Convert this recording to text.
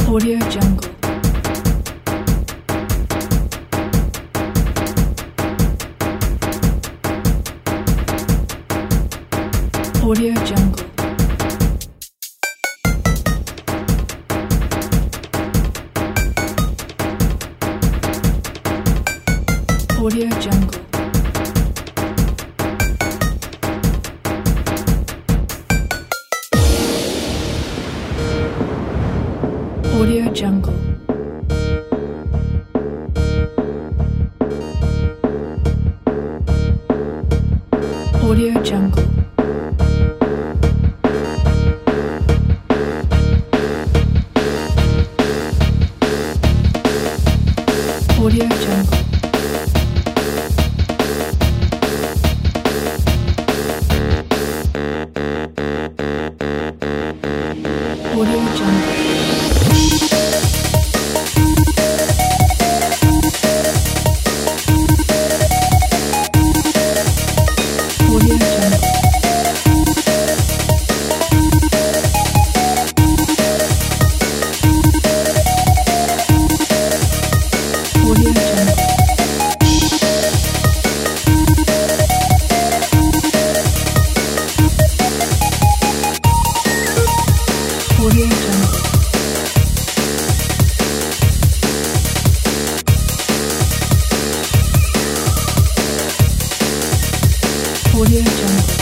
Audio Jungle. Audio Jungle. Audio Jungle. Audio Jungle. Audio Jungle. Audio Jungle. Audio Jungle. Audio Jungle. Audio Jungle. Audio Jungle. Audio Jungle.